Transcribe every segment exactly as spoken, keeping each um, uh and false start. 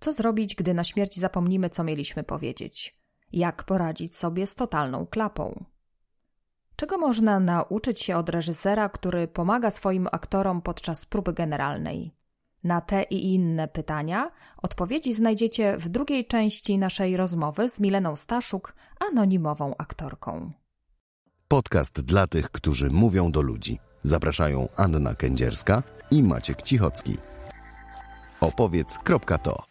Co zrobić, gdy na śmierć zapomnimy, co mieliśmy powiedzieć? Jak poradzić sobie z totalną klapą? Czego można nauczyć się od reżysera, który pomaga swoim aktorom podczas próby generalnej? Na te i inne pytania odpowiedzi znajdziecie w drugiej części naszej rozmowy z Mileną Staszuk, anonimową aktorką. Podcast dla tych, którzy mówią do ludzi. Zapraszają Anna Kędzierska i Maciek Cichocki. Opowiedz kropka to.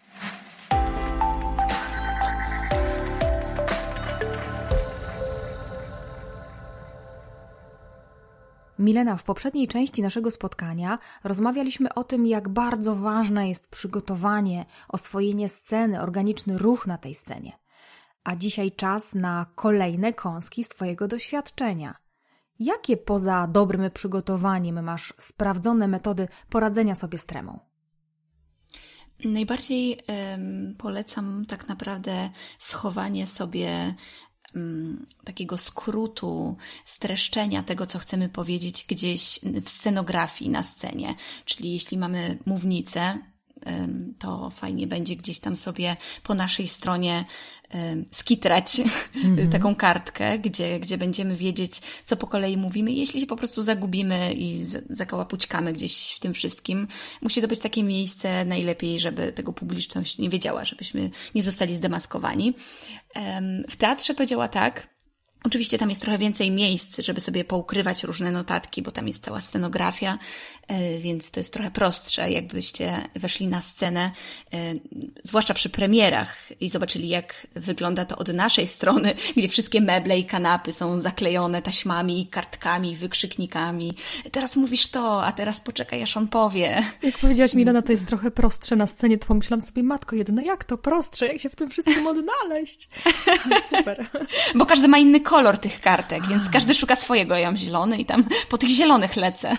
Milena, w poprzedniej części naszego spotkania rozmawialiśmy o tym, jak bardzo ważne jest przygotowanie, oswojenie sceny, organiczny ruch na tej scenie. A dzisiaj czas na kolejne kąski z Twojego doświadczenia. Jakie poza dobrym przygotowaniem masz sprawdzone metody poradzenia sobie z tremą? Najbardziej um, polecam tak naprawdę schowanie sobie um, takiego skrótu, streszczenia tego, co chcemy powiedzieć gdzieś w scenografii na scenie. Czyli jeśli mamy mównicę, um, to fajnie będzie gdzieś tam sobie po naszej stronie um, skitrać mm-hmm. taką kartkę, gdzie, gdzie będziemy wiedzieć, co po kolei mówimy. Jeśli się po prostu zagubimy i zakałapućkamy gdzieś w tym wszystkim, musi to być takie miejsce najlepiej, żeby tego publiczność nie wiedziała, żebyśmy nie zostali zdemaskowani. Um, w teatrze to działa tak. Oczywiście tam jest trochę więcej miejsc, żeby sobie poukrywać różne notatki, bo tam jest cała scenografia, więc to jest trochę prostsze, jakbyście weszli na scenę, zwłaszcza przy premierach i zobaczyli, jak wygląda to od naszej strony, gdzie wszystkie meble i kanapy są zaklejone taśmami, kartkami, wykrzyknikami. Teraz mówisz to, a teraz poczekaj, aż on powie. Jak powiedziałaś, Milena, to jest trochę prostsze na scenie, to pomyślałam sobie, matko jedna, jak to prostsze, jak się w tym wszystkim odnaleźć? Super. Bo każdy ma inny kolor tych kartek, więc każdy szuka swojego. Ja mam zielony i tam po tych zielonych lecę.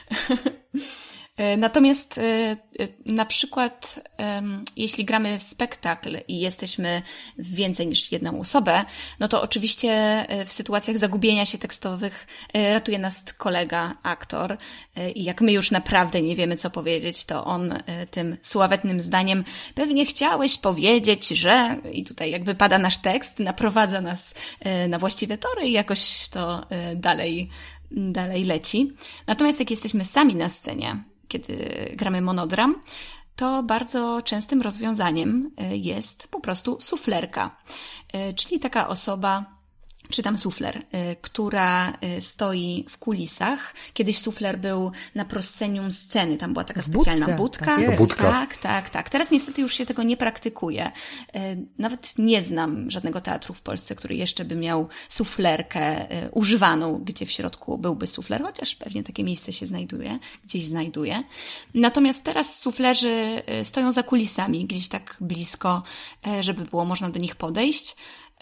Natomiast na przykład jeśli gramy spektakl i jesteśmy więcej niż jedną osobę, no to oczywiście w sytuacjach zagubienia się tekstowych ratuje nas kolega, aktor i jak my już naprawdę nie wiemy, co powiedzieć, to on tym sławetnym zdaniem pewnie chciałeś powiedzieć, że i tutaj jakby pada nasz tekst, naprowadza nas na właściwe tory i jakoś to dalej, dalej leci. Natomiast jak jesteśmy sami na scenie, kiedy gramy monodram, to bardzo częstym rozwiązaniem jest po prostu suflerka, czyli taka osoba, czy tam sufler, która stoi w kulisach. Kiedyś sufler był na proscenium sceny, tam była taka specjalna budce, budka. tak, budka. tak, tak, tak. Teraz niestety już się tego nie praktykuje. Nawet nie znam żadnego teatru w Polsce, który jeszcze by miał suflerkę używaną, gdzie w środku byłby sufler, chociaż pewnie takie miejsce się znajduje, gdzieś znajduje. Natomiast teraz suflerzy stoją za kulisami, gdzieś tak blisko, żeby było można do nich podejść.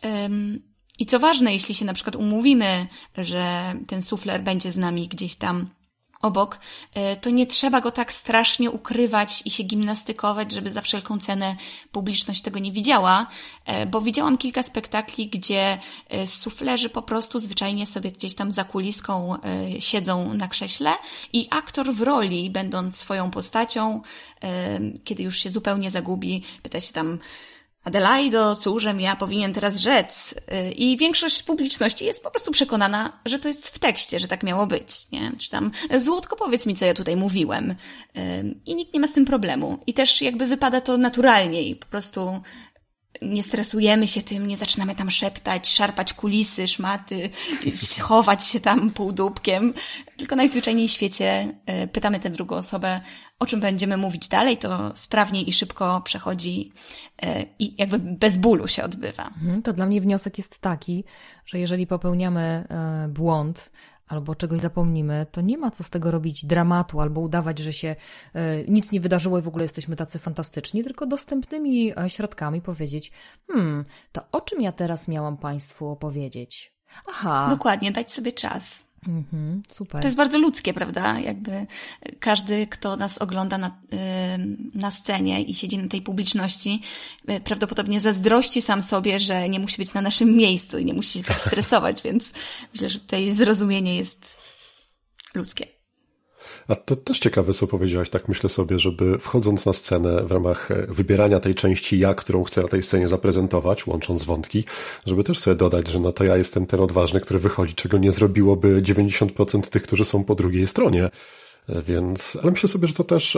I co ważne, jeśli się na przykład umówimy, że ten sufler będzie z nami gdzieś tam obok, to nie trzeba go tak strasznie ukrywać i się gimnastykować, żeby za wszelką cenę publiczność tego nie widziała, bo widziałam kilka spektakli, gdzie suflerzy po prostu zwyczajnie sobie gdzieś tam za kuliską siedzą na krześle i aktor w roli, będąc swoją postacią, kiedy już się zupełnie zagubi, pyta się tam: Adelaido, cóżem ja powinien teraz rzec? I większość publiczności jest po prostu przekonana, że to jest w tekście, że tak miało być, nie? Czy tam: Złotko, powiedz mi, co ja tutaj mówiłem. I nikt nie ma z tym problemu. I też jakby wypada to naturalnie i po prostu nie stresujemy się tym, nie zaczynamy tam szeptać, szarpać kulisy, szmaty, chować się tam półdubkiem, tylko najzwyczajniej w świecie pytamy tę drugą osobę, o czym będziemy mówić dalej, to sprawniej i szybko przechodzi i jakby bez bólu się odbywa. To dla mnie wniosek jest taki, że jeżeli popełniamy błąd albo czegoś zapomnimy, to nie ma co z tego robić dramatu albo udawać, że się y, nic nie wydarzyło i w ogóle jesteśmy tacy fantastyczni, tylko dostępnymi środkami powiedzieć: hmm, to o czym ja teraz miałam Państwu opowiedzieć? Aha. Dokładnie, dać sobie czas. Mhm, super. To jest bardzo ludzkie, prawda? Jakby każdy, kto nas ogląda na, na scenie i siedzi na tej publiczności, prawdopodobnie zazdrości sam sobie, że nie musi być na naszym miejscu i nie musi się tak stresować, więc myślę, że tutaj zrozumienie jest ludzkie. A to też ciekawe, co powiedziałaś, tak myślę sobie, żeby wchodząc na scenę w ramach wybierania tej części ja, którą chcę na tej scenie zaprezentować, łącząc wątki, żeby też sobie dodać, że no to ja jestem ten odważny, który wychodzi, czego nie zrobiłoby dziewięćdziesiąt procent tych, którzy są po drugiej stronie. Więc, ale myślę sobie, że to też,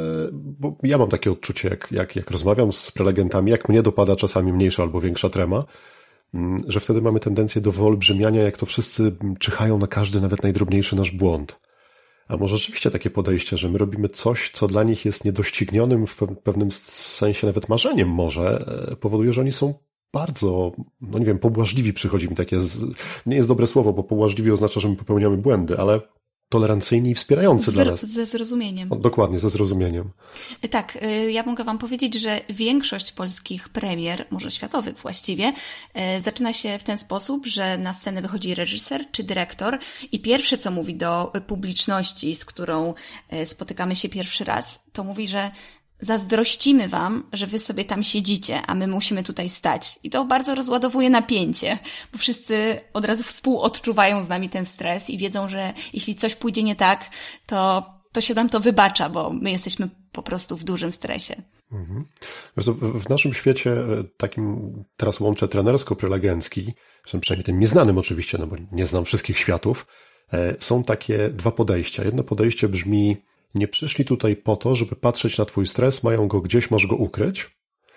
bo ja mam takie odczucie, jak, jak, jak rozmawiam z prelegentami, jak mnie dopada czasami mniejsza albo większa trema, że wtedy mamy tendencję do wyolbrzymiania, jak to wszyscy czyhają na każdy, nawet najdrobniejszy nasz błąd. A może rzeczywiście takie podejście, że my robimy coś, co dla nich jest niedoścignionym, w pewnym sensie nawet marzeniem może, powoduje, że oni są bardzo, no nie wiem, pobłażliwi, przychodzi mi takie, nie jest dobre słowo, bo pobłażliwi oznacza, że my popełniamy błędy, ale tolerancyjni i wspierający z, dla nas. Ze zrozumieniem. O, dokładnie, ze zrozumieniem. Tak, ja mogę wam powiedzieć, że większość polskich premier, może światowych właściwie, zaczyna się w ten sposób, że na scenę wychodzi reżyser czy dyrektor i pierwsze, co mówi do publiczności, z którą spotykamy się pierwszy raz, to mówi, że zazdrościmy wam, że wy sobie tam siedzicie, a my musimy tutaj stać. I to bardzo rozładowuje napięcie, bo wszyscy od razu współodczuwają z nami ten stres i wiedzą, że jeśli coś pójdzie nie tak, to, to się nam to wybacza, bo my jesteśmy po prostu w dużym stresie. Mhm. W naszym świecie takim, teraz łączę trenersko-prelegencki, przynajmniej tym nieznanym oczywiście, no bo nie znam wszystkich światów, są takie dwa podejścia. Jedno podejście brzmi: nie przyszli tutaj po to, żeby patrzeć na twój stres, mają go gdzieś, masz go ukryć.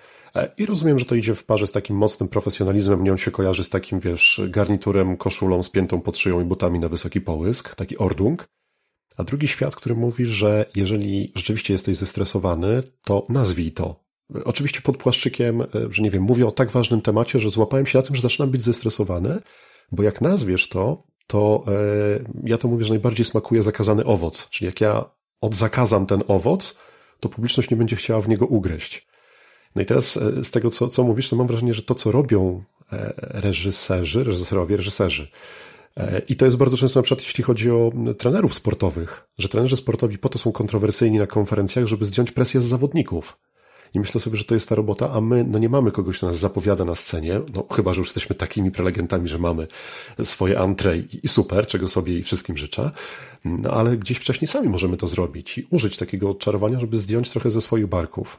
I rozumiem, że to idzie w parze z takim mocnym profesjonalizmem, mnie on się kojarzy z takim, wiesz, garniturem, koszulą spiętą pod szyją i butami na wysoki połysk, taki ordung. A drugi świat, który mówi, że jeżeli rzeczywiście jesteś zestresowany, to nazwij to. Oczywiście pod płaszczykiem, że nie wiem, mówię o tak ważnym temacie, że złapałem się na tym, że zaczynam być zestresowany, bo jak nazwiesz to, to e, ja to mówię, że najbardziej smakuje zakazany owoc. Czyli jak ja odzakazam ten owoc, to publiczność nie będzie chciała w niego ugryźć. No i teraz z tego, co, co mówisz, to mam wrażenie, że to, co robią reżyserzy, reżyserowie, reżyserzy, i to jest bardzo często na przykład, jeśli chodzi o trenerów sportowych, że trenerzy sportowi po to są kontrowersyjni na konferencjach, żeby zdjąć presję z zawodników. I myślę sobie, że to jest ta robota, a my no nie mamy kogoś, kto nas zapowiada na scenie, no chyba że już jesteśmy takimi prelegentami, że mamy swoje entrée i super, czego sobie i wszystkim życzę, no ale gdzieś wcześniej sami możemy to zrobić i użyć takiego odczarowania, żeby zdjąć trochę ze swoich barków.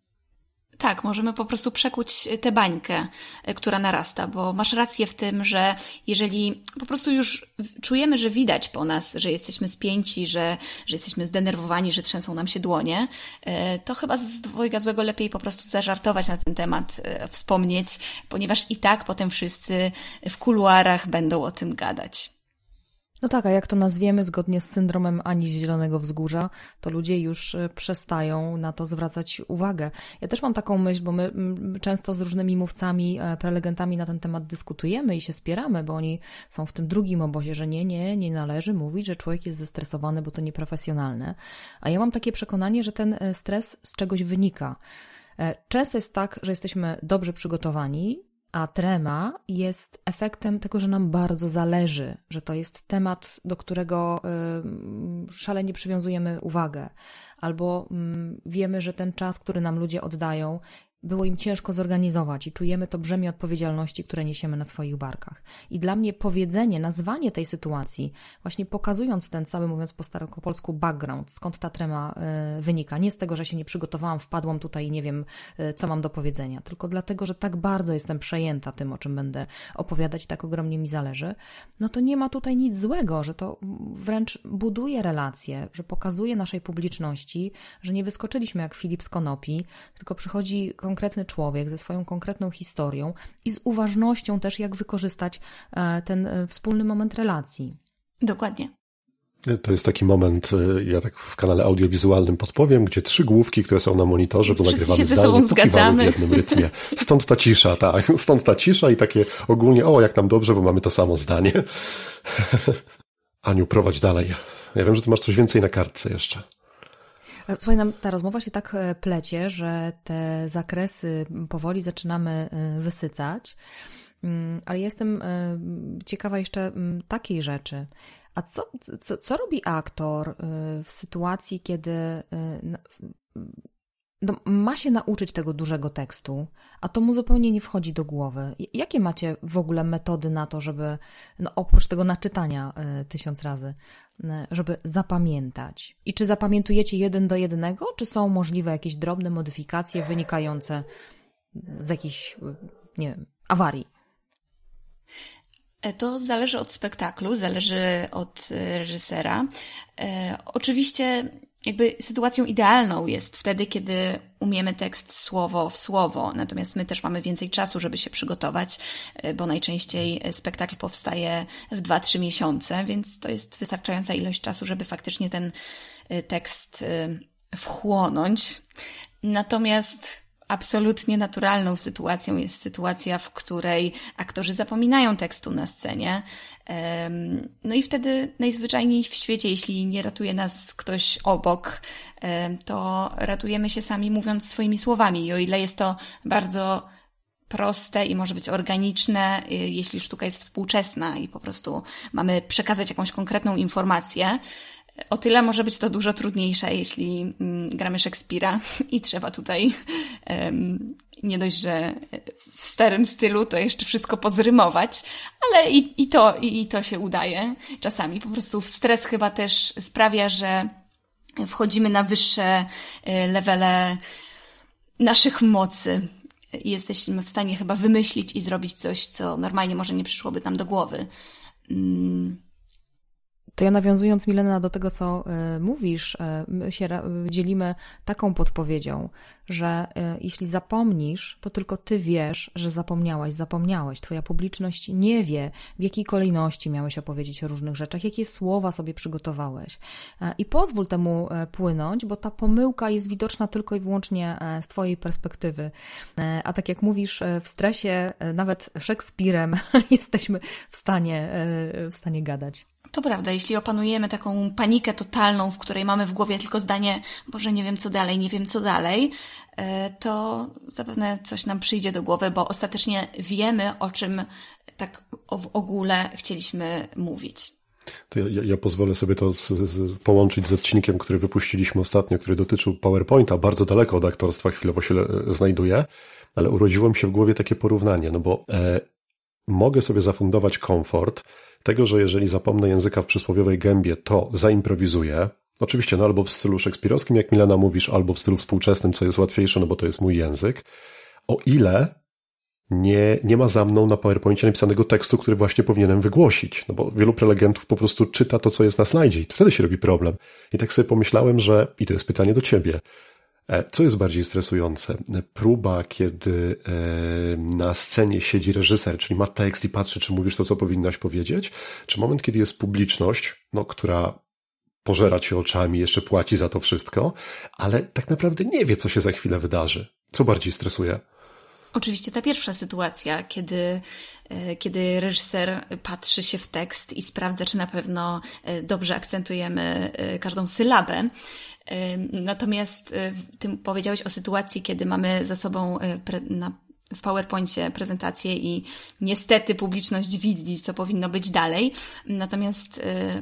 Tak, możemy po prostu przekuć tę bańkę, która narasta, bo masz rację w tym, że jeżeli po prostu już czujemy, że widać po nas, że jesteśmy spięci, że, że jesteśmy zdenerwowani, że trzęsą nam się dłonie, to chyba z dwojga złego lepiej po prostu zażartować na ten temat, wspomnieć, ponieważ i tak potem wszyscy w kuluarach będą o tym gadać. No tak, a jak to nazwiemy zgodnie z syndromem Ani z Zielonego Wzgórza, to ludzie już przestają na to zwracać uwagę. Ja też mam taką myśl, bo my często z różnymi mówcami, prelegentami na ten temat dyskutujemy i się spieramy, bo oni są w tym drugim obozie, że nie, nie, nie należy mówić, że człowiek jest zestresowany, bo to nieprofesjonalne. A ja mam takie przekonanie, że ten stres z czegoś wynika. Często jest tak, że jesteśmy dobrze przygotowani, a trema jest efektem tego, że nam bardzo zależy, że to jest temat, do którego y, szalenie przywiązujemy uwagę, albo y, wiemy, że ten czas, który nam ludzie oddają, było im ciężko zorganizować i czujemy to brzemię odpowiedzialności, które niesiemy na swoich barkach. I dla mnie powiedzenie, nazwanie tej sytuacji, właśnie pokazując ten cały, mówiąc po staropolsku, background, skąd ta trema y, wynika. Nie z tego, że się nie przygotowałam, wpadłam tutaj i nie wiem, y, co mam do powiedzenia, tylko dlatego, że tak bardzo jestem przejęta tym, o czym będę opowiadać, tak ogromnie mi zależy, no to nie ma tutaj nic złego, że to wręcz buduje relacje, że pokazuje naszej publiczności, że nie wyskoczyliśmy jak Filip z Konopi, tylko przychodzi konkretny człowiek ze swoją konkretną historią i z uważnością też, jak wykorzystać ten wspólny moment relacji. Dokładnie. To jest taki moment, ja tak w kanale audiowizualnym podpowiem, gdzie trzy główki, które są na monitorze, bo nagrywamy zdalnie, pokiwały w jednym rytmie. Stąd ta cisza, tak. Stąd ta cisza i takie ogólnie, o, jak nam dobrze, bo mamy to samo zdanie. Aniu, prowadź dalej. Ja wiem, że ty masz coś więcej na kartce jeszcze. Słuchaj, nam ta rozmowa się tak plecie, że te zakresy powoli zaczynamy wysycać, ale jestem ciekawa jeszcze takiej rzeczy. A co, co, co robi aktor w sytuacji, kiedy no, ma się nauczyć tego dużego tekstu, a to mu zupełnie nie wchodzi do głowy? Jakie macie w ogóle metody na to, żeby, no oprócz tego naczytania tysiąc razy, żeby zapamiętać? I czy zapamiętujecie jeden do jednego, czy są możliwe jakieś drobne modyfikacje wynikające z jakiejś, nie wiem, awarii? To zależy od spektaklu, zależy od reżysera. E, oczywiście jakby sytuacją idealną jest wtedy, kiedy umiemy tekst słowo w słowo, natomiast my też mamy więcej czasu, żeby się przygotować, bo najczęściej spektakl powstaje w dwa trzy miesiące, więc to jest wystarczająca ilość czasu, żeby faktycznie ten tekst wchłonąć. Natomiast absolutnie naturalną sytuacją jest sytuacja, w której aktorzy zapominają tekstu na scenie. No i wtedy najzwyczajniej w świecie, jeśli nie ratuje nas ktoś obok, to ratujemy się sami mówiąc swoimi słowami. I o ile jest to bardzo proste i może być organiczne, jeśli sztuka jest współczesna i po prostu mamy przekazać jakąś konkretną informację, o tyle może być to dużo trudniejsze, jeśli gramy Szekspira i trzeba tutaj um, nie dość, że w starym stylu to jeszcze wszystko pozrymować, ale i, i, to, i, i to się udaje czasami. Po prostu stres chyba też sprawia, że wchodzimy na wyższe levele naszych mocy. Jesteśmy w stanie chyba wymyślić i zrobić coś, co normalnie może nie przyszłoby nam do głowy. Um, To ja nawiązując, Milena, do tego, co y, mówisz, y, my się y, dzielimy taką podpowiedzią, że y, jeśli zapomnisz, to tylko ty wiesz, że zapomniałaś, zapomniałeś. Twoja publiczność nie wie, w jakiej kolejności miałeś opowiedzieć o różnych rzeczach, jakie słowa sobie przygotowałeś. Y, I pozwól temu y, płynąć, bo ta pomyłka jest widoczna tylko i wyłącznie y, z twojej perspektywy. Y, a tak jak mówisz, y, w stresie y, nawet Szekspirem jesteśmy w stanie, y, w stanie gadać. To prawda, jeśli opanujemy taką panikę totalną, w której mamy w głowie tylko zdanie, Boże, nie wiem co dalej, nie wiem co dalej, to zapewne coś nam przyjdzie do głowy, bo ostatecznie wiemy, o czym tak w ogóle chcieliśmy mówić. To ja, ja pozwolę sobie to z, z, połączyć z odcinkiem, który wypuściliśmy ostatnio, który dotyczył PowerPointa, bardzo daleko od aktorstwa chwilowo się znajduje, ale urodziło mi się w głowie takie porównanie, no bo e, mogę sobie zafundować komfort tego, że jeżeli zapomnę języka w przysłowiowej gębie, to zaimprowizuję. Oczywiście no albo w stylu szekspirowskim, jak Milena mówisz, albo w stylu współczesnym, co jest łatwiejsze, no bo to jest mój język. O ile nie, nie ma za mną na PowerPoincie napisanego tekstu, który właśnie powinienem wygłosić. No bo wielu prelegentów po prostu czyta to, co jest na slajdzie i wtedy się robi problem. I tak sobie pomyślałem, że, i to jest pytanie do ciebie, co jest bardziej stresujące? Próba, kiedy na scenie siedzi reżyser, czyli ma tekst i patrzy, czy mówisz to, co powinnaś powiedzieć, czy moment, kiedy jest publiczność, no, która pożera cię oczami, jeszcze płaci za to wszystko, ale tak naprawdę nie wie, co się za chwilę wydarzy. Co bardziej stresuje? Oczywiście ta pierwsza sytuacja, kiedy, kiedy reżyser patrzy się w tekst i sprawdza, czy na pewno dobrze akcentujemy każdą sylabę. Natomiast ty powiedziałeś o sytuacji, kiedy mamy za sobą pre- na, w PowerPoincie prezentację i niestety publiczność widzi, co powinno być dalej. Natomiast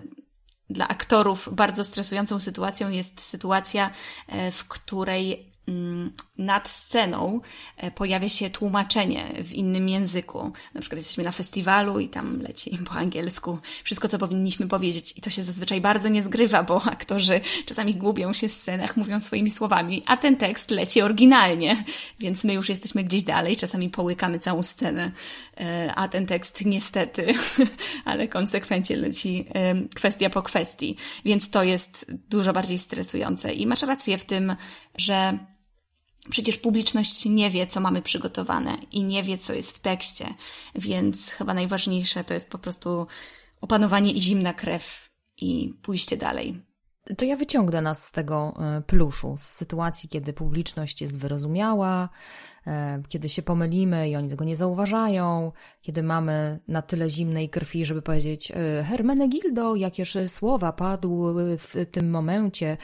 dla aktorów bardzo stresującą sytuacją jest sytuacja, w której nad sceną pojawia się tłumaczenie w innym języku. Na przykład jesteśmy na festiwalu i tam leci po angielsku wszystko, co powinniśmy powiedzieć. I to się zazwyczaj bardzo nie zgrywa, bo aktorzy czasami gubią się w scenach, mówią swoimi słowami, a ten tekst leci oryginalnie, więc my już jesteśmy gdzieś dalej, czasami połykamy całą scenę, a ten tekst niestety, ale konsekwentnie leci kwestia po kwestii. Więc to jest dużo bardziej stresujące. I masz rację w tym, że przecież publiczność nie wie, co mamy przygotowane i nie wie, co jest w tekście, więc chyba najważniejsze to jest po prostu opanowanie i zimna krew i pójście dalej. To ja wyciągnę nas z tego pluszu, z sytuacji, kiedy publiczność jest wyrozumiała, kiedy się pomylimy i oni tego nie zauważają, kiedy mamy na tyle zimnej krwi, żeby powiedzieć Hermenegildo, jakież słowa padły w tym momencie,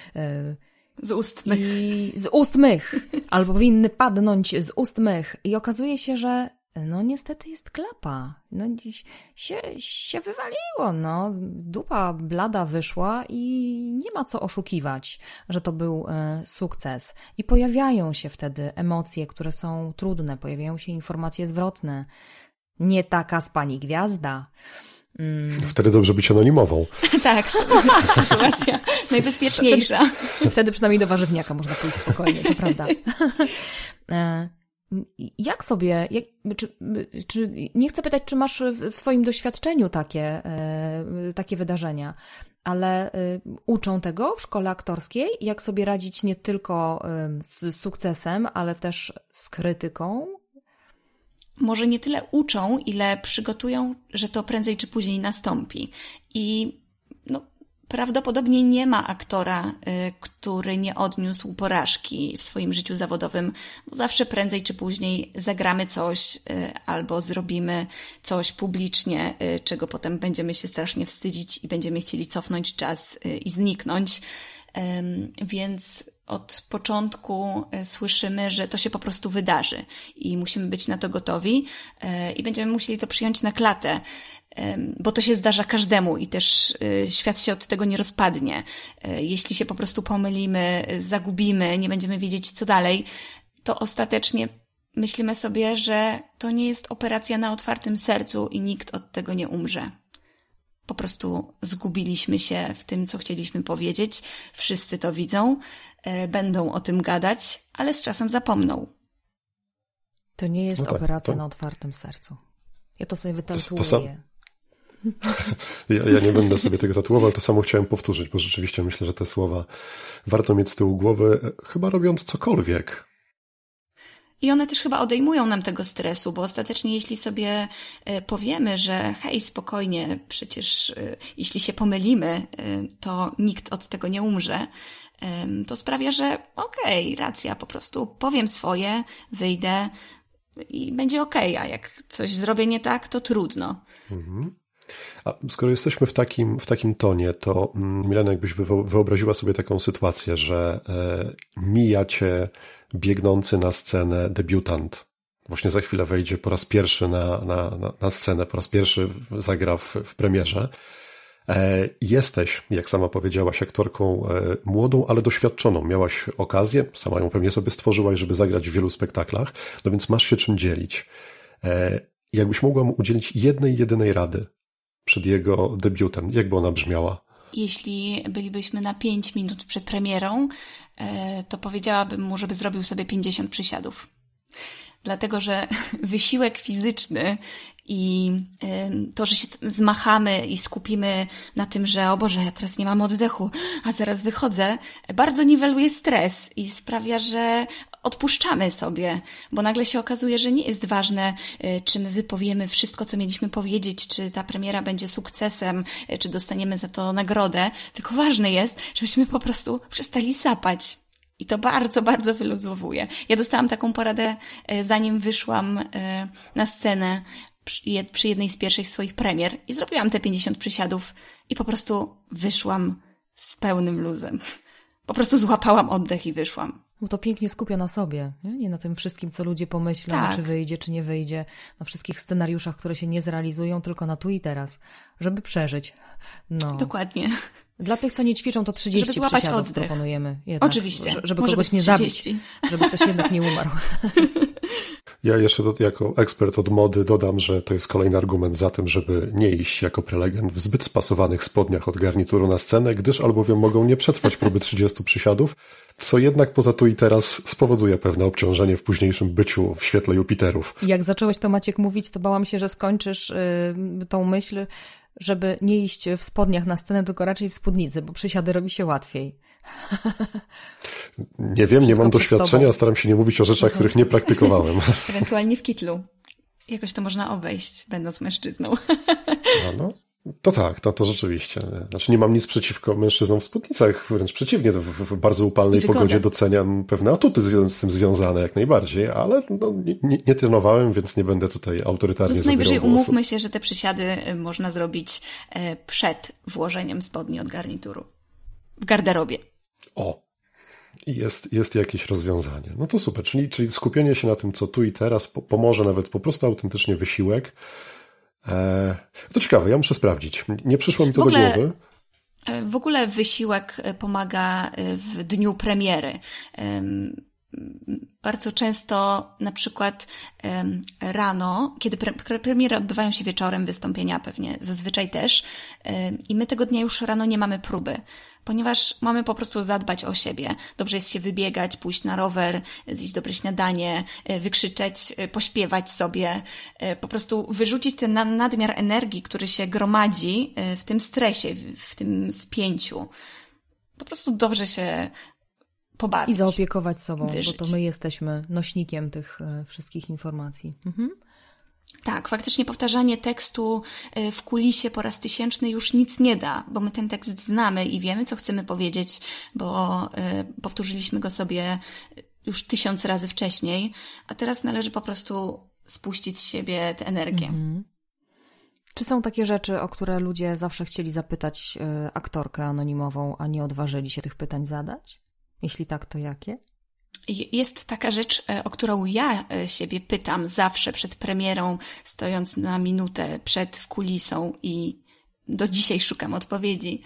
z ust mych. I z ust mych. Albo powinny padnąć z ust mych. I okazuje się, że no niestety jest klapa. No się, się wywaliło, no. Dupa blada wyszła i nie ma co oszukiwać, że to był e, sukces. I pojawiają się wtedy emocje, które są trudne. Pojawiają się informacje zwrotne. Nie taka z pani gwiazda. Mm. Wtedy dobrze być anonimową. Tak, to jest sytuacja najbezpieczniejsza. Wtedy, wtedy przynajmniej do warzywniaka można pójść spokojnie, to prawda. Jak sobie, jak, czy, czy, nie chcę pytać, czy masz w swoim doświadczeniu takie, takie wydarzenia, ale uczą tego w szkole aktorskiej, jak sobie radzić nie tylko z sukcesem, ale też z krytyką? Może nie tyle uczą, ile przygotują, że to prędzej czy później nastąpi. I no, prawdopodobnie nie ma aktora, y, który nie odniósł porażki w swoim życiu zawodowym, bo zawsze prędzej czy później zagramy coś y, albo zrobimy coś publicznie, y, czego potem będziemy się strasznie wstydzić i będziemy chcieli cofnąć czas y, i zniknąć. Y, więc od początku słyszymy, że to się po prostu wydarzy i musimy być na to gotowi i będziemy musieli to przyjąć na klatę, bo to się zdarza każdemu i też świat się od tego nie rozpadnie. Jeśli się po prostu pomylimy, zagubimy, nie będziemy wiedzieć co dalej, to ostatecznie myślimy sobie, że to nie jest operacja na otwartym sercu i nikt od tego nie umrze. Po prostu zgubiliśmy się w tym, co chcieliśmy powiedzieć. Wszyscy to widzą, będą o tym gadać, ale z czasem zapomną. To nie jest no tak, operacja to... na otwartym sercu. Ja to sobie wytatuuję. To, to sam... ja, ja nie będę sobie tego tatuował, ale to samo chciałem powtórzyć, bo rzeczywiście myślę, że te słowa warto mieć z tyłu głowy, chyba robiąc cokolwiek. I one też chyba odejmują nam tego stresu, bo ostatecznie jeśli sobie powiemy, że hej, spokojnie, przecież jeśli się pomylimy, to nikt od tego nie umrze, to sprawia, że okej, okay, racja, po prostu powiem swoje, wyjdę i będzie okej, okay, a jak coś zrobię nie tak, to trudno. Mhm. A skoro jesteśmy w takim, w takim tonie, to Milena, jakbyś wyobraziła sobie taką sytuację, że mija cię biegnący na scenę debiutant. Właśnie za chwilę wejdzie po raz pierwszy na, na, na, na scenę, po raz pierwszy zagra w, w premierze. Jesteś, jak sama powiedziałaś, aktorką młodą, ale doświadczoną. Miałaś okazję, sama ją pewnie sobie stworzyłaś, żeby zagrać w wielu spektaklach, no więc masz się czym dzielić. Jakbyś mogła mu udzielić jednej, jedynej rady przed jego debiutem, jak by ona brzmiała? Jeśli bylibyśmy na pięć minut przed premierą, to powiedziałabym mu, żeby zrobił sobie pięćdziesiąt przysiadów. Dlatego, że wysiłek fizyczny i to, że się zmachamy i skupimy na tym, że o Boże, ja teraz nie mam oddechu, a zaraz wychodzę, bardzo niweluje stres i sprawia, że odpuszczamy sobie, bo nagle się okazuje, że nie jest ważne, czy my wypowiemy wszystko, co mieliśmy powiedzieć, czy ta premiera będzie sukcesem, czy dostaniemy za to nagrodę, tylko ważne jest, żebyśmy po prostu przestali sapać. I to bardzo, bardzo wyluzowuje. Ja dostałam taką poradę, zanim wyszłam na scenę przy jednej z pierwszych swoich premier i zrobiłam te pięćdziesiąt przysiadów i po prostu wyszłam z pełnym luzem. Po prostu złapałam oddech i wyszłam. Bo to pięknie skupia na sobie, nie? Nie na tym wszystkim, co ludzie pomyślą, tak. Czy wyjdzie, czy nie wyjdzie, na wszystkich scenariuszach, które się nie zrealizują, tylko na tu i teraz, żeby przeżyć. No. Dokładnie. Dla tych, co nie ćwiczą, to trzydzieści żeby złapać przysiadów oddech. Proponujemy. Jednak, oczywiście. Żeby Może kogoś nie zabić, żeby ktoś jednak nie umarł. Ja jeszcze do, jako ekspert od mody dodam, że to jest kolejny argument za tym, żeby nie iść jako prelegent w zbyt spasowanych spodniach od garnituru na scenę, gdyż albowiem mogą nie przetrwać próby trzydziestu przysiadów, co jednak poza tu i teraz spowoduje pewne obciążenie w późniejszym byciu w świetle Jupiterów. Jak zacząłeś to, Maciek, mówić, to bałam się, że skończysz yy, tą myśl, żeby nie iść w spodniach na scenę, tylko raczej w spódnicy, bo przysiady robi się łatwiej. Nie wiem, nie mam doświadczenia, staram się nie mówić o rzeczach, których nie praktykowałem. Ewentualnie w kitlu. Jakoś to można obejść, będąc mężczyzną. A no, to tak, to, to rzeczywiście. Znaczy nie mam nic przeciwko mężczyznom w spódnicach, wręcz przeciwnie, w, w bardzo upalnej pogodzie doceniam pewne atuty z tym związane jak najbardziej, ale no, nie, nie trenowałem, więc nie będę tutaj autorytarnie zabierał najwyżej głosu. Umówmy się, że te przysiady można zrobić przed włożeniem spodni od garnituru. W garderobie. O, jest, jest jakieś rozwiązanie. No to super, czyli, czyli skupienie się na tym, co tu i teraz po, pomoże nawet po prostu autentycznie wysiłek. Eee, to ciekawe, ja muszę sprawdzić. Nie przyszło mi to ogóle, do głowy. W ogóle wysiłek pomaga w dniu premiery. bardzo często na przykład um, rano, kiedy pre- premiery odbywają się wieczorem, wystąpienia pewnie zazwyczaj też, um, i my tego dnia już rano nie mamy próby, ponieważ mamy po prostu zadbać o siebie. Dobrze jest się wybiegać, pójść na rower, zjeść dobre śniadanie, wykrzyczeć, pośpiewać sobie, po prostu wyrzucić ten nadmiar energii, który się gromadzi w tym stresie, w tym spięciu. Po prostu dobrze się pobawić. I zaopiekować sobą, wyżyć. Bo to my jesteśmy nośnikiem tych wszystkich informacji. Mhm. Tak, faktycznie powtarzanie tekstu w kulisie po raz tysięczny już nic nie da, bo my ten tekst znamy i wiemy, co chcemy powiedzieć, bo powtórzyliśmy go sobie już tysiąc razy wcześniej, a teraz należy po prostu spuścić z siebie tę energię. Mhm. Czy są takie rzeczy, o które ludzie zawsze chcieli zapytać aktorkę anonimową, a nie odważyli się tych pytań zadać? Jeśli tak, to jakie? Jest taka rzecz, o którą ja siebie pytam zawsze przed premierą, stojąc na minutę przed kulisą i do dzisiaj szukam odpowiedzi.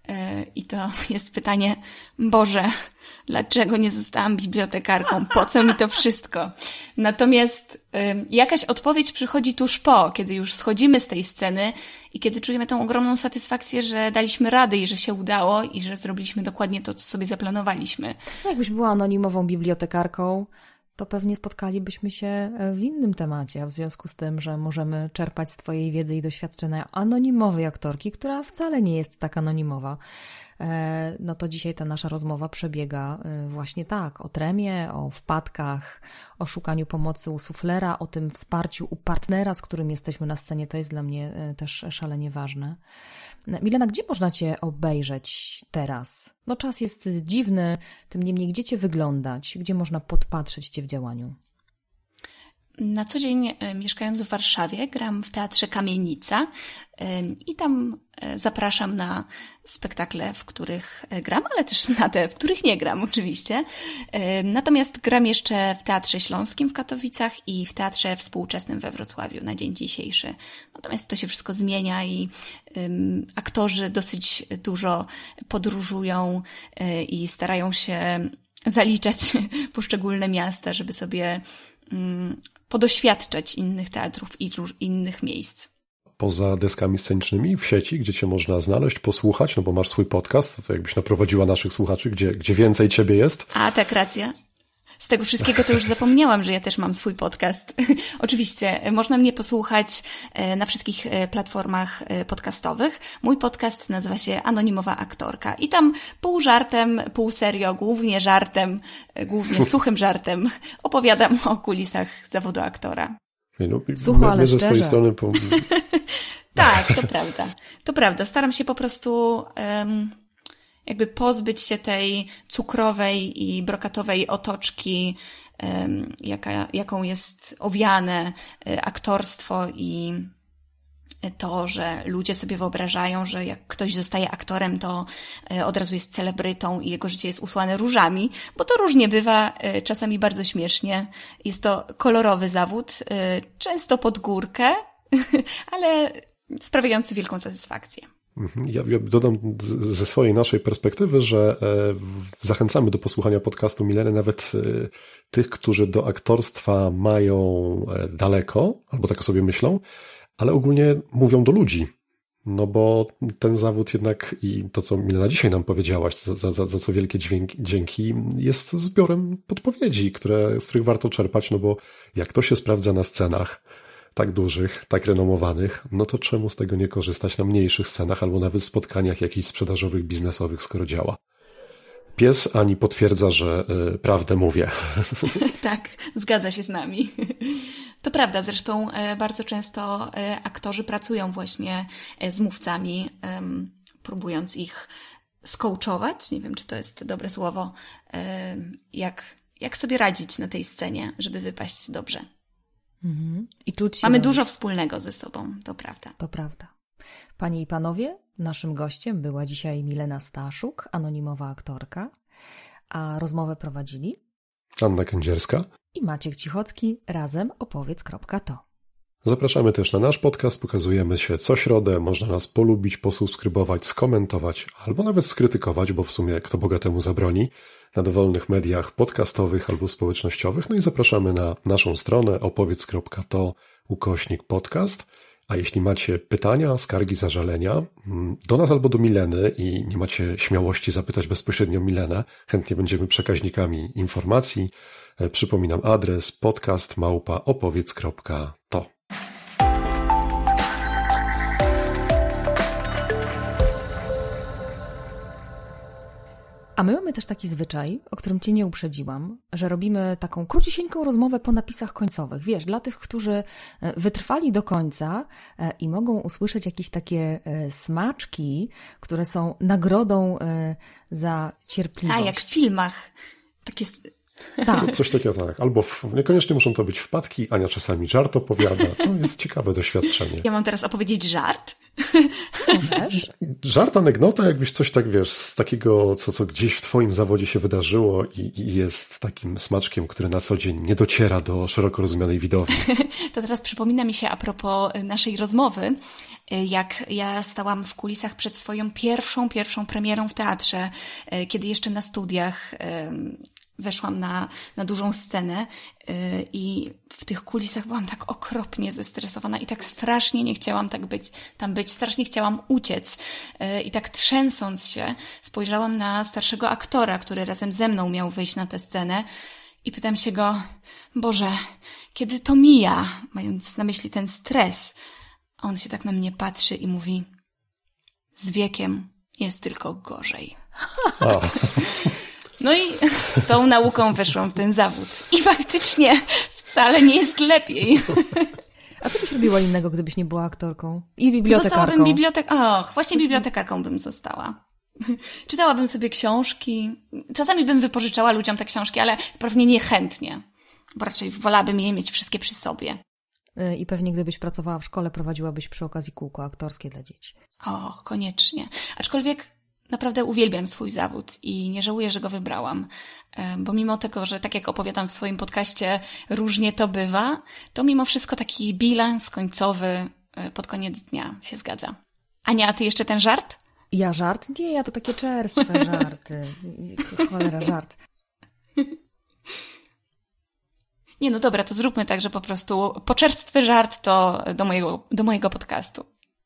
I to jest pytanie, Boże, dlaczego nie zostałam bibliotekarką? Po co mi to wszystko? Natomiast jakaś odpowiedź przychodzi tuż po, kiedy już schodzimy z tej sceny i kiedy czujemy tą ogromną satysfakcję, że daliśmy radę i że się udało i że zrobiliśmy dokładnie to, co sobie zaplanowaliśmy. No jakbyś była anonimową bibliotekarką, to pewnie spotkalibyśmy się w innym temacie, w związku z tym, że możemy czerpać z twojej wiedzy i doświadczenia anonimowej aktorki, która wcale nie jest tak anonimowa. No to dzisiaj ta nasza rozmowa przebiega właśnie tak, o tremie, o wpadkach, o szukaniu pomocy u suflera, o tym wsparciu u partnera, z którym jesteśmy na scenie. To jest dla mnie też szalenie ważne. Milena, gdzie można Cię obejrzeć teraz? No czas jest dziwny, tym niemniej gdzie Cię wyglądać? Gdzie można podpatrzeć Cię w działaniu? Na co dzień mieszkając w Warszawie gram w Teatrze Kamienica i tam zapraszam na spektakle, w których gram, ale też na te, w których nie gram oczywiście. Natomiast gram jeszcze w Teatrze Śląskim w Katowicach i w Teatrze Współczesnym we Wrocławiu na dzień dzisiejszy. Natomiast to się wszystko zmienia i um, aktorzy dosyć dużo podróżują i starają się zaliczać poszczególne miasta, żeby sobie um, podoświadczać innych teatrów i innych miejsc. Poza deskami scenicznymi w sieci, gdzie Cię można znaleźć, posłuchać, no bo masz swój podcast, to jakbyś naprowadziła naszych słuchaczy, gdzie, gdzie więcej Ciebie jest. A, tak, racja. Z tego wszystkiego to już zapomniałam, że ja też mam swój podcast. Oczywiście, można mnie posłuchać na wszystkich platformach podcastowych. Mój podcast nazywa się Anonimowa Aktorka i tam pół żartem, pół serio, głównie żartem, głównie suchym żartem opowiadam o kulisach zawodu aktora. No, Sucho, ale ze swojej strony po... Tak, to prawda. To prawda. Staram się po prostu um, jakby pozbyć się tej cukrowej i brokatowej otoczki, um, jaka, jaką jest owiane aktorstwo i to, że ludzie sobie wyobrażają, że jak ktoś zostaje aktorem, to od razu jest celebrytą i jego życie jest usłane różami, bo to różnie bywa, czasami bardzo śmiesznie. Jest to kolorowy zawód, często pod górkę, ale sprawiający wielką satysfakcję. Ja, ja dodam ze swojej naszej perspektywy, że zachęcamy do posłuchania podcastu Mileny nawet tych, którzy do aktorstwa mają daleko, albo tak sobie myślą, ale ogólnie mówią do ludzi, no bo ten zawód jednak i to, co Milena dzisiaj nam powiedziałaś, za, za, za co wielkie dźwięki, dzięki, jest zbiorem podpowiedzi, które, z których warto czerpać, no bo jak to się sprawdza na scenach tak dużych, tak renomowanych, no to czemu z tego nie korzystać na mniejszych scenach albo nawet spotkaniach jakichś sprzedażowych, biznesowych, skoro działa? Pies Ani potwierdza, że y, prawdę mówię. Tak, zgadza się z nami. To prawda, zresztą y, bardzo często y, aktorzy pracują właśnie y, z mówcami, y, próbując ich skołczować, nie wiem, czy to jest dobre słowo, y, jak, jak sobie radzić na tej scenie, żeby wypaść dobrze. Mhm. I czuć Mamy dużo wspólnego ze sobą, to prawda. To prawda. Panie i panowie, naszym gościem była dzisiaj Milena Staszuk, anonimowa aktorka, a rozmowę prowadzili Anna Kędzierska i Maciek Cichocki, razem opowiedz kropka to. Zapraszamy też na nasz podcast, pokazujemy się co środę, można nas polubić, posubskrybować, skomentować albo nawet skrytykować, bo w sumie kto bogatemu zabroni. na dowolnych mediach podcastowych albo społecznościowych. No i zapraszamy na naszą stronę opowiedz kropka to ukośnik podcast. A jeśli macie pytania, skargi, zażalenia do nas albo do Mileny i nie macie śmiałości zapytać bezpośrednio Milenę, chętnie będziemy przekaźnikami informacji. Przypominam adres podcast małpa opowiedz kropka to. A my mamy też taki zwyczaj, o którym Cię nie uprzedziłam, że robimy taką króciusieńką rozmowę po napisach końcowych. Wiesz, dla tych, którzy wytrwali do końca i mogą usłyszeć jakieś takie smaczki, które są nagrodą za cierpliwość. A, jak w filmach. Takie... Tak. Co, coś takiego, tak. Albo w, niekoniecznie muszą to być wpadki, Ania czasami żart opowiada. To jest ciekawe doświadczenie. Ja mam teraz opowiedzieć żart? Możesz? Żart, anegdota, jakbyś coś tak, wiesz, z takiego, co, co gdzieś w twoim zawodzie się wydarzyło i, i jest takim smaczkiem, który na co dzień nie dociera do szeroko rozumianej widowni. To teraz przypomina mi się a propos naszej rozmowy, jak ja stałam w kulisach przed swoją pierwszą, pierwszą premierą w teatrze, kiedy jeszcze na studiach weszłam na, na dużą scenę yy, i w tych kulisach byłam tak okropnie zestresowana i tak strasznie nie chciałam tak być, tam być, strasznie chciałam uciec. Yy, I tak trzęsąc się spojrzałam na starszego aktora, który razem ze mną miał wyjść na tę scenę i pytam się go, Boże, kiedy to mija, mając na myśli ten stres. A on się tak na mnie patrzy i mówi, z wiekiem jest tylko gorzej. O. No i z tą nauką weszłam w ten zawód. I faktycznie wcale nie jest lepiej. A co byś robiła innego, gdybyś nie była aktorką? I bibliotekarką? Zostałabym bibliotek... Och, właśnie bibliotekarką bym została. Czytałabym sobie książki. Czasami bym wypożyczała ludziom te książki, ale pewnie niechętnie. Bo raczej wolałabym je mieć wszystkie przy sobie. I pewnie gdybyś pracowała w szkole, prowadziłabyś przy okazji kółko aktorskie dla dzieci. Och, koniecznie. Aczkolwiek naprawdę uwielbiam swój zawód i nie żałuję, że go wybrałam, bo mimo tego, że tak jak opowiadam w swoim podcaście, różnie to bywa, to mimo wszystko taki bilans końcowy pod koniec dnia się zgadza. Ania, a ty jeszcze ten żart? Ja żart? Nie, ja to takie czerstwe żarty. Cholera, żart. Nie, no dobra, to zróbmy tak, że po prostu poczerstwy żart to do mojego, do mojego podcastu.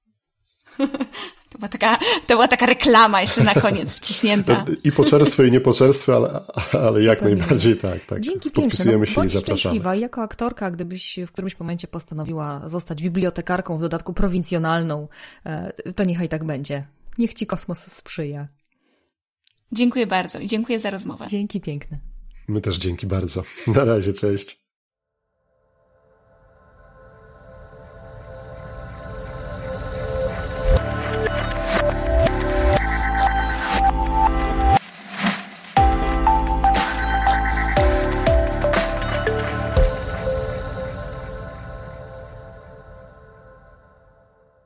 To była taka, to była taka reklama jeszcze na koniec wciśnięta. I poczerstwy, i niepoczerstwy, ale, ale jak najbardziej tak. tak. Dzięki Podpisujemy piękne. No, się i zapraszamy. Szczęśliwa. Jako aktorka, gdybyś w którymś momencie postanowiła zostać bibliotekarką, w dodatku prowincjonalną, to niechaj tak będzie. Niech ci kosmos sprzyja. Dziękuję bardzo i dziękuję za rozmowę. Dzięki piękne. My też dzięki bardzo. Na razie, cześć.